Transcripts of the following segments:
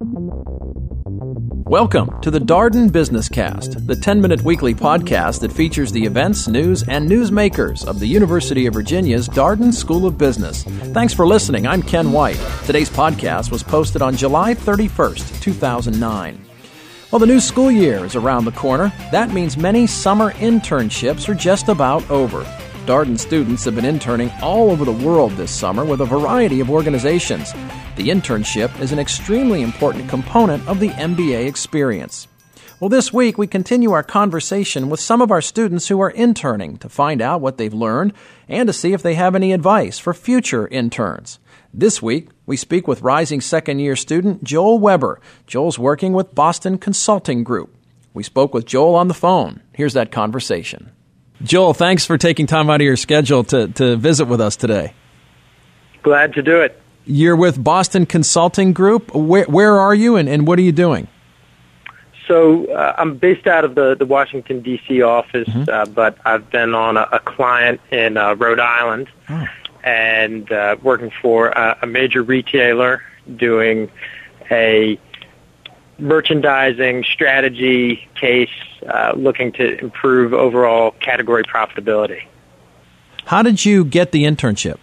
Welcome to the Darden Business Cast, the 10-minute weekly podcast that features the events, news, and newsmakers of the University of Virginia's Darden School of Business. Thanks for listening. I'm Ken White. Today's podcast was posted on July 31st, 2009. Well, the new school year is around the corner. That means many summer internships are just about over. Darden students have been interning all over the world this summer with a variety of organizations. The internship is an extremely important component of the MBA experience. Well, this week we continue our conversation with some of our students who are interning to find out what they've learned and to see if they have any advice for future interns. This week, we speak with rising second-year student Joel Weber. Joel's working with Boston Consulting Group. We spoke with Joel on the phone. Here's that conversation. Joel, thanks for taking time out of your schedule to visit with us today. Glad to do it. You're with Boston Consulting Group. Where are you and what are you doing? So I'm based out of the Washington, D.C. office, but I've been on a client in Rhode Island and working for a major retailer doing a merchandising strategy case looking to improve overall category profitability. How did you get the internship?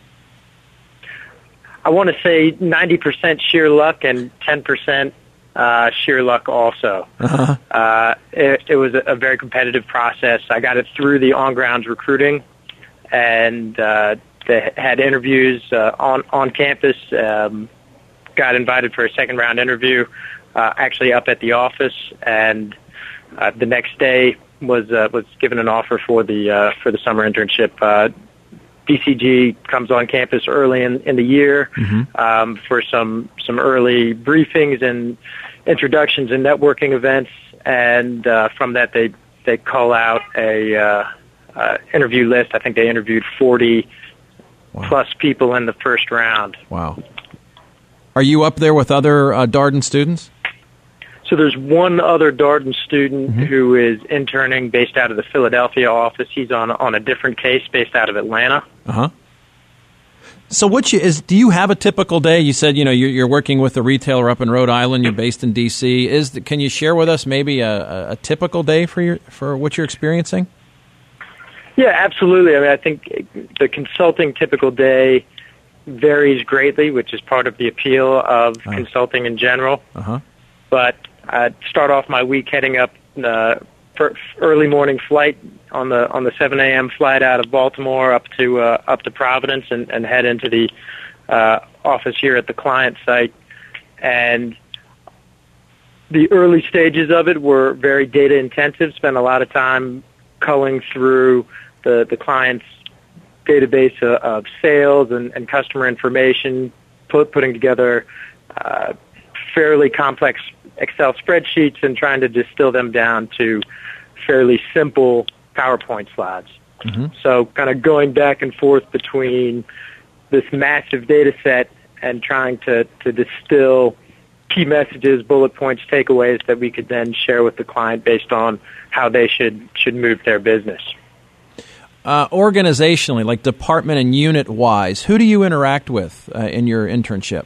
I want to say 90% sheer luck and 10% sheer luck also. It was a very competitive process. I got it through the on-grounds recruiting, and they had interviews on campus, got invited for a second-round interview, actually up at the office, and the next day was given an offer for the summer internship. BCG comes on campus early in the year for some early briefings and introductions and networking events, and from that they call out a interview list. I think they interviewed 40 plus people in the first round. Wow. Are you up there with other Darden students? So there's one other Darden student who is interning based out of the Philadelphia office. He's on a different case based out of Atlanta. So do you have a typical day? You said, you're working with a retailer up in Rhode Island. You're based in D.C. Can you share with us maybe a typical day for what you're experiencing? Yeah, absolutely. I mean, I think the consulting typical day varies greatly, which is part of the appeal of consulting in general. But I'd start off my week heading up for early morning flight on the 7 a.m. flight out of Baltimore up to Providence and head into the office here at the client site. And the early stages of it were very data intensive. Spent a lot of time culling through the client's database of sales and customer information, putting together fairly complex Excel spreadsheets and trying to distill them down to fairly simple PowerPoint slides. So kind of going back and forth between this massive data set and trying to distill key messages, bullet points, takeaways that we could then share with the client based on how they should move their business. Organizationally, like department and unit-wise, who do you interact with in your internship?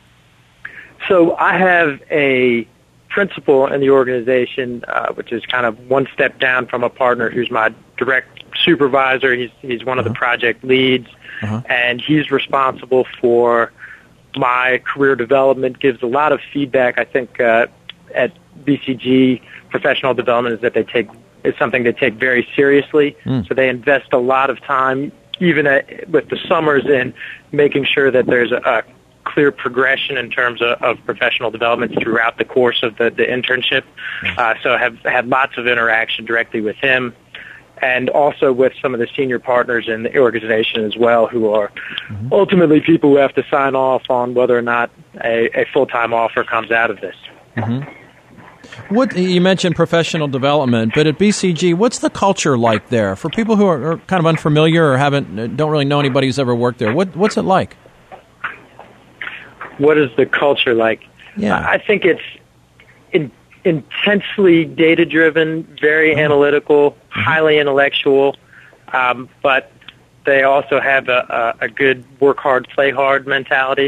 So I have a principal in the organization, which is kind of one step down from a partner who's my direct supervisor. He's one of the project leads, and he's responsible for my career development, gives a lot of feedback. I think at BCG, professional development is something they take very seriously. So they invest a lot of time, even with the summers, in making sure that there's a clear progression in terms of professional development throughout the course of the internship. So have had lots of interaction directly with him and also with some of the senior partners in the organization as well, who are ultimately people who have to sign off on whether or not a full-time offer comes out of this. What you mentioned professional development, but at BCG, what's the culture like there? For people who are kind of unfamiliar or don't really know anybody who's ever worked there, what's it like? What is the culture like? Yeah. I think it's intensely data-driven, very analytical, highly intellectual, but they also have a good work hard, play hard mentality.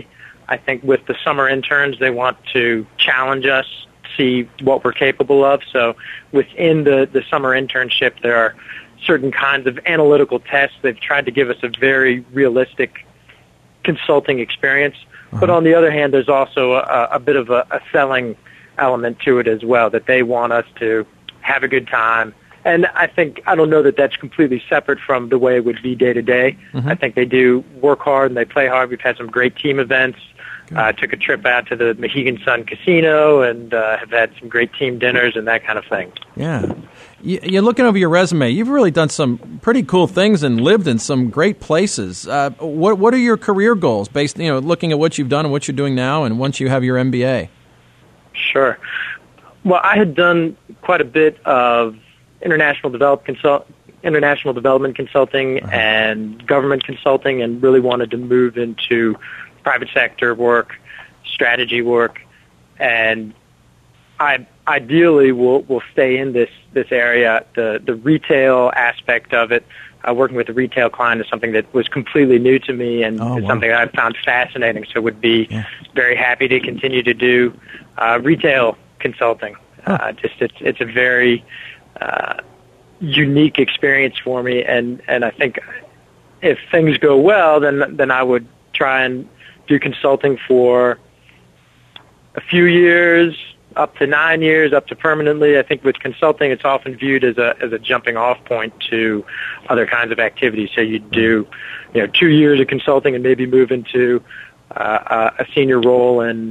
I think with the summer interns, they want to challenge us, see what we're capable of. So within the summer internship, there are certain kinds of analytical tests. They've tried to give us a very realistic consulting experience. But on the other hand, there's also a bit of a selling element to it as well, that they want us to have a good time. And I don't know that that's completely separate from the way it would be day to day. I think they do work hard and they play hard. We've had some great team events. Took a trip out to the Mohegan Sun Casino and have had some great team dinners and that kind of thing. Yeah. You're looking over your resume. You've really done some pretty cool things and lived in some great places. What are your career goals based, looking at what you've done and what you're doing now and once you have your MBA? Sure. Well, I had done quite a bit of international development consulting and government consulting, and really wanted to move into private sector work, strategy work, and I ideally will stay in this area. The retail aspect of it, working with a retail client, is something that was completely new to me and is something that I found fascinating. So would be very happy to continue to do retail consulting. It's a very unique experience for me, and I think if things go well, then I would try and do consulting for a few years, up to 9 years, up to permanently. I think with consulting, it's often viewed as a jumping off point to other kinds of activities. So you do 2 years of consulting and maybe move into a senior role or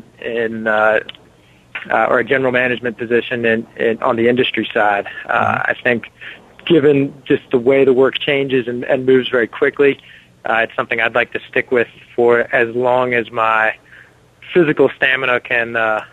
a general management position on the industry side. I think given just the way the work changes and moves very quickly, it's something I'd like to stick with for as long as my physical stamina can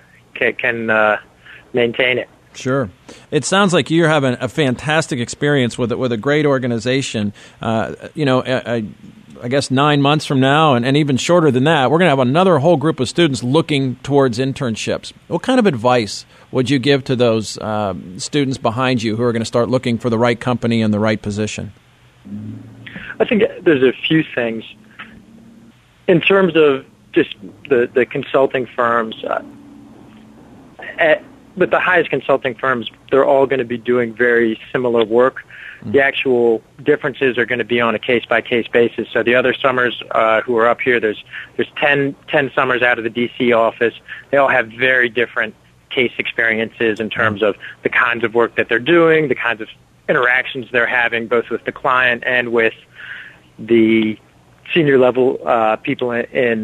maintain it. Sure. It sounds like you're having a fantastic experience with a great organization. I guess 9 months from now, and even shorter than that, we're going to have another whole group of students looking towards internships. What kind of advice would you give to those students behind you who are going to start looking for the right company and the right position? I think there's a few things. In terms of just the consulting firms, with the highest consulting firms, they're all going to be doing very similar work. The actual differences are going to be on a case-by-case basis. So the other summers who are up here, there's 10 summers out of the D.C. office. They all have very different case experiences in terms of the kinds of work that they're doing, the kinds of interactions they're having, both with the client and with the senior level people in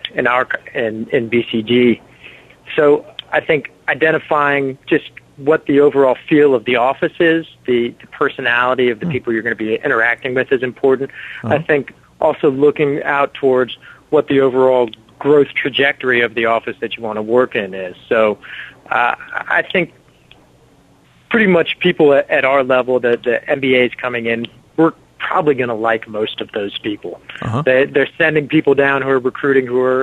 BCG. So I think identifying just what the overall feel of the office is, the personality of the people you're going to be interacting with is important. I think also looking out towards what the overall growth trajectory of the office that you want to work in is. So I think pretty much people at our level, the MBAs coming in, we're probably going to like most of those people. They're sending people down who are recruiting, who are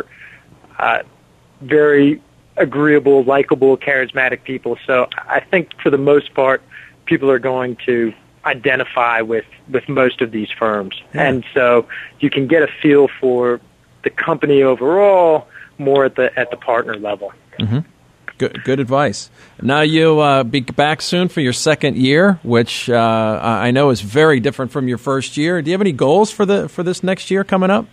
very agreeable, likable, charismatic people. So I think for the most part, people are going to identify with most of these firms. And so you can get a feel for the company overall more at the partner level. Good advice. Now you'll be back soon for your second year, which I know is very different from your first year. Do you have any goals for this next year coming up?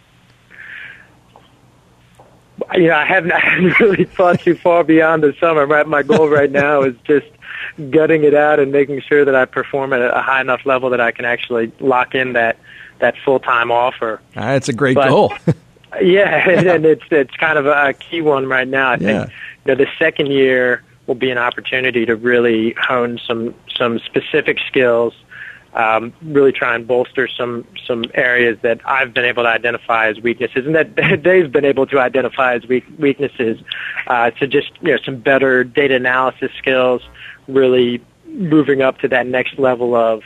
I haven't really thought too far beyond the summer. My goal right now is just gutting it out and making sure that I perform at a high enough level that I can actually lock in that full-time offer. That's a great goal. Yeah, and it's kind of a key one right now. I think the second year will be an opportunity to really hone some specific skills, really try and bolster some areas that I've been able to identify as weaknesses, and that they've been able to identify as weaknesses. To just some better data analysis skills, really moving up to that next level of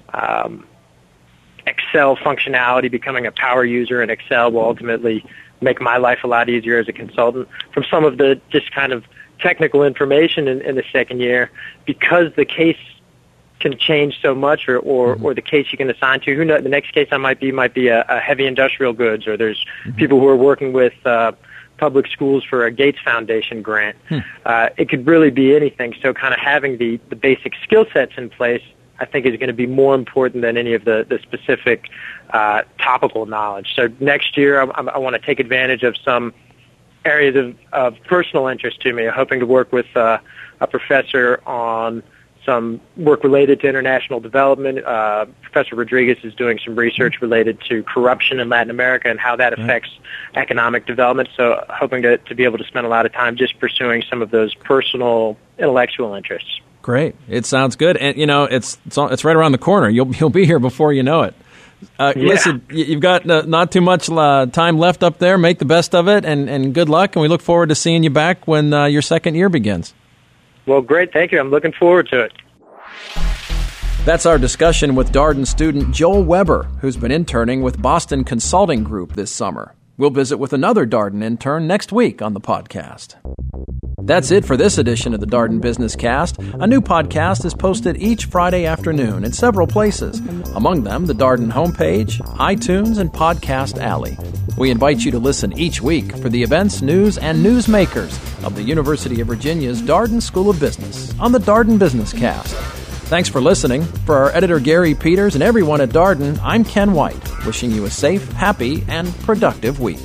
Excel functionality, becoming a power user in Excel will ultimately make my life a lot easier as a consultant. From some of the just kind of technical information in the second year, because the case can change so much, or the case you can assign to, who knows, the next case I might be a heavy industrial goods, or there's people who are working with public schools for a Gates Foundation grant. It could really be anything. So kind of having the basic skill sets in place, I think, is going to be more important than any of the specific topical knowledge. So next year, I want to take advantage of some areas of personal interest to me. I'm hoping to work with a professor on some work related to international development. Professor Rodriguez is doing some research related to corruption in Latin America and how that affects economic development. So hoping to be able to spend a lot of time just pursuing some of those personal intellectual interests. Great. It sounds good. And, it's right around the corner. You'll be here before you know it. Listen, you've got not too much time left up there. Make the best of it, and good luck. And we look forward to seeing you back when your second year begins. Well, great. Thank you. I'm looking forward to it. That's our discussion with Darden student Joel Weber, who's been interning with Boston Consulting Group this summer. We'll visit with another Darden intern next week on the podcast. That's it for this edition of the Darden Business Cast. A new podcast is posted each Friday afternoon in several places, among them the Darden homepage, iTunes, and Podcast Alley. We invite you to listen each week for the events, news, and newsmakers of the University of Virginia's Darden School of Business on the Darden Business Cast. Thanks for listening. For our editor Gary Peters and everyone at Darden, I'm Ken White, wishing you a safe, happy, and productive week.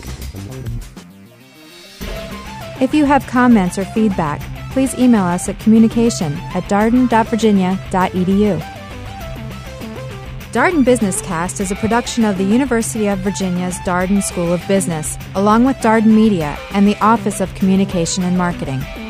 If you have comments or feedback, please email us at communication@darden.virginia.edu. Darden Business Cast is a production of the University of Virginia's Darden School of Business, along with Darden Media and the Office of Communication and Marketing.